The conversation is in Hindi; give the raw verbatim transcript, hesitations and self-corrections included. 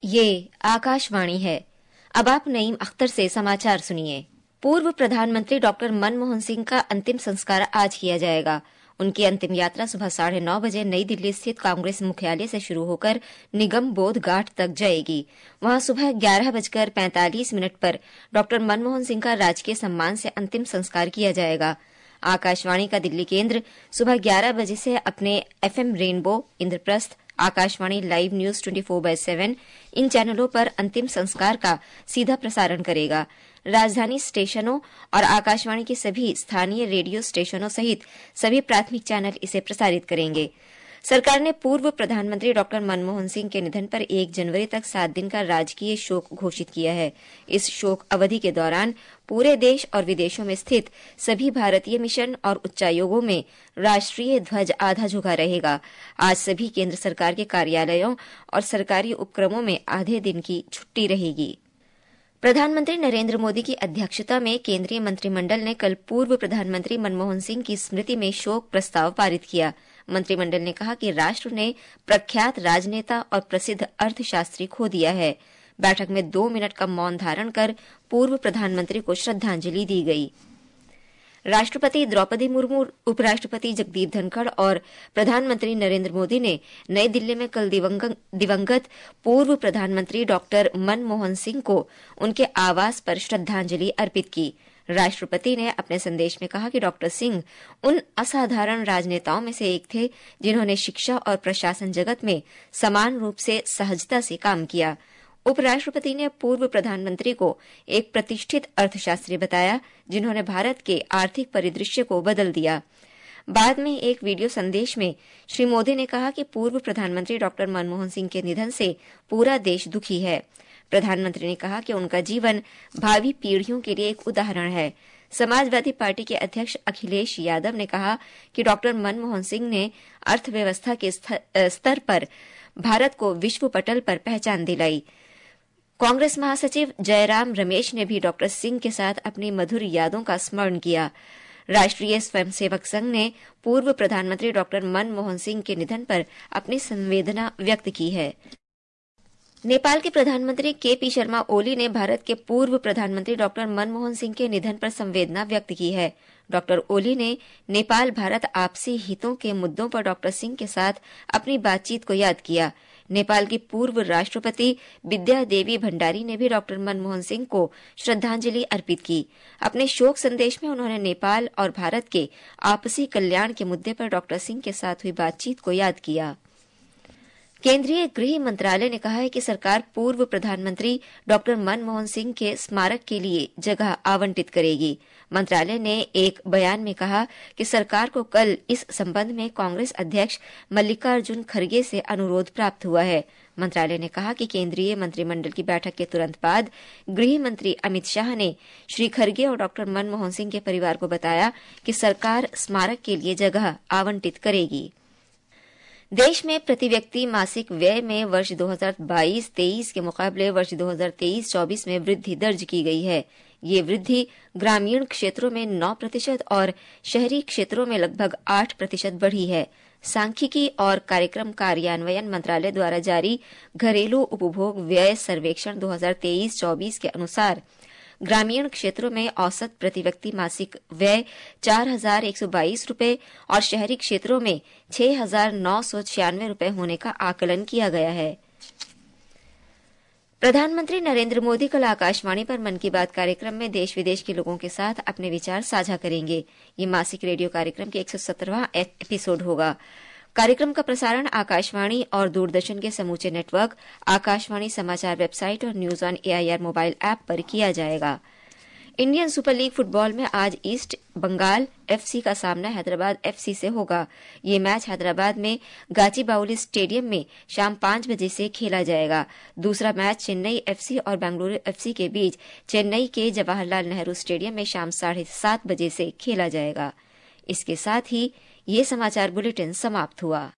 ये आकाशवाणी है। अब आप नईम अख्तर से समाचार सुनिए। पूर्व प्रधानमंत्री डॉक्टर मनमोहन सिंह का अंतिम संस्कार आज किया जाएगा। उनकी अंतिम यात्रा सुबह साढ़े नौ बजे नई दिल्ली स्थित कांग्रेस मुख्यालय से शुरू होकर निगम बोध घाट तक जाएगी। वहां सुबह ग्यारह बजकर पैंतालीस मिनट पर डॉक्टर मनमोहन सिंह का राजकीय सम्मान से अंतिम संस्कार किया जाएगा। आकाशवाणी का दिल्ली केंद्र सुबह ग्यारह बजे से अपने FM rainbow, Indraprastha, Akashvani live news twenty four by seven इन चैनलों पर अंतिम संस्कार का सीधा प्रसारण करेगा। राजधानी स्टेशनों और आकाशवाणी के सभी स्थानीय रेडियो स्टेशनों सहित सभी प्राथमिक चैनल इसे प्रसारित करेंगे। सरकार ने पूर्व प्रधानमंत्री डॉक्टर मनमोहन सिंह के निधन पर एक जनवरी तक सात दिन का राजकीय शोक घोषित किया है। इस शोक अवधि के दौरान पूरे देश और विदेशों में स्थित सभी भारतीय मिशन और उच्चायोगों में राष्ट्रीय ध्वज आधा झुका रहेगा। आज सभी केंद्र सरकार के कार्यालयों और सरकारी उपक्रमों में आधे दिन की छुट्टी रहेगी। प्रधानमंत्री नरेंद्र मोदी की अध्यक्षता में केंद्रीय मंत्रिमंडल ने कल पूर्व प्रधानमंत्री मनमोहन सिंह की स्मृति में शोक प्रस्ताव पारित किया। मंत्रिमंडल ने कहा कि राष्ट्र ने प्रख्यात राजनेता और प्रसिद्ध अर्थशास्त्री खो दिया है। बैठक में दो मिनट का मौन धारण कर पूर्व प्रधानमंत्री को श्रद्धांजलि दी गई। राष्ट्रपति द्रौपदी मुर्मू, उपराष्ट्रपति जगदीप धनखड़ और प्रधानमंत्री नरेंद्र मोदी ने नई दिल्ली में कल दिवंगत पूर्व प्रधानमंत्री डॉक्टर मनमोहन सिंह को उनके आवास पर श्रद्धांजलि अर्पित की। राष्ट्रपति ने अपने संदेश में कहा कि डॉक्टर सिंह उन असाधारण राजनेताओं में से एक थे जिन्होंने शिक्षा और प्रशासन जगत में समान रूप से सहजता से काम किया। उपराष्ट्रपति ने पूर्व प्रधानमंत्री को एक प्रतिष्ठित अर्थशास्त्री बताया जिन्होंने भारत के आर्थिक परिदृश्य को बदल दिया। बाद में एक वीडियो संदेश में श्री मोदी ने कहा कि पूर्व प्रधानमंत्री डॉक्टर मनमोहन सिंह के निधन से पूरा देश दुखी है। प्रधानमंत्री ने कहा कि उनका जीवन भावी पीढ़ियों के लिए एक उदाहरण है। समाजवादी पार्टी के अध्यक्ष अखिलेश यादव ने कहा कि डॉक्टर मनमोहन सिंह ने अर्थव्यवस्था के स्तर पर भारत को विश्व पटल पर पहचान दिलाई। कांग्रेस महासचिव जयराम रमेश ने भी डॉक्टर सिंह के साथ अपनी मधुर यादों का स्मरण किया। राष्ट्रीय स्वयंसेवक संघ ने पूर्व प्रधानमंत्री डॉक्टर मनमोहन सिंह के निधन पर अपनी संवेदना व्यक्त की है। नेपाल के प्रधानमंत्री के पी शर्मा ओली ने भारत के पूर्व प्रधानमंत्री डॉक्टर मनमोहन सिंह के निधन पर संवेदना व्यक्त की है। डॉक्टर ओली ने नेपाल भारत आपसी हितों के मुद्दों पर डॉक्टर सिंह के साथ अपनी बातचीत को याद किया। नेपाल की पूर्व राष्ट्रपति विद्या देवी भंडारी ने भी डॉक्टर मनमोहन सिंह को श्रद्धांजलि अर्पित की। अपने शोक संदेश में उन्होंने नेपाल और भारत के आपसी कल्याण के मुद्दे पर डॉक्टर सिंह के साथ हुई बातचीत को याद किया। केंद्रीय गृह मंत्रालय ने कहा है कि सरकार पूर्व प्रधानमंत्री डॉक्टर मनमोहन सिंह के स्मारक के लिए जगह आवंटित करेगी। मंत्रालय ने एक बयान में कहा कि सरकार को कल इस संबंध में कांग्रेस अध्यक्ष मल्लिकार्जुन खड़गे से अनुरोध प्राप्त हुआ है। मंत्रालय ने कहा कि केंद्रीय मंत्रिमंडल की बैठक के तुरंत बाद गृह मंत्री अमित शाह ने श्री खड़गे और डॉक्टर मनमोहन सिंह के परिवार को बताया कि सरकार स्मारक के लिए जगह आवंटित करेगी। देश में प्रति व्यक्ति मासिक व्यय में वर्ष दो हज़ार बाईस तेईस के मुकाबले वर्ष दो हज़ार तेईस चौबीस में वृद्धि दर्ज की गई है। ये वृद्धि ग्रामीण क्षेत्रों में नौ प्रतिशत और शहरी क्षेत्रों में लगभग आठ प्रतिशत बढ़ी है। सांख्यिकी और कार्यक्रम कार्यान्वयन मंत्रालय द्वारा जारी घरेलू उपभोग व्यय सर्वेक्षण दो हज़ार तेईस चौबीस के अनुसार ग्रामीण क्षेत्रों में औसत प्रति व्यक्ति मासिक व्यय चार हजार एक सौ बाईस रूपये और शहरी क्षेत्रों में छह हजार नौ सौ छियानवे रूपये होने का आकलन किया गया है। प्रधानमंत्री नरेंद्र मोदी कल आकाशवाणी पर मन की बात कार्यक्रम में देश विदेश के लोगों के साथ अपने विचार साझा करेंगे। ये मासिक रेडियो कार्यक्रम के एक सौ सत्रहवां एपिसोड होगा। कार्यक्रम का प्रसारण आकाशवाणी और दूरदर्शन के समूचे नेटवर्क, आकाशवाणी समाचार वेबसाइट और news on AIR mobile app पर किया जाएगा। इंडियन सुपर लीग फुटबॉल में आज ईस्ट बंगाल एफसी का सामना हैदराबाद एफसी से होगा। ये मैच हैदराबाद में गाचीबाउली स्टेडियम में शाम पांच बजे से खेला जाएगा। दूसरा मैच चेन्नई एफसी और बेंगलुरु एफसी के बीच चेन्नई के जवाहरलाल नेहरू स्टेडियम में शाम साढ़े सात बजे से खेला जाएगा। इसके साथ ही ये समाचार बुलेटिन समाप्त हुआ।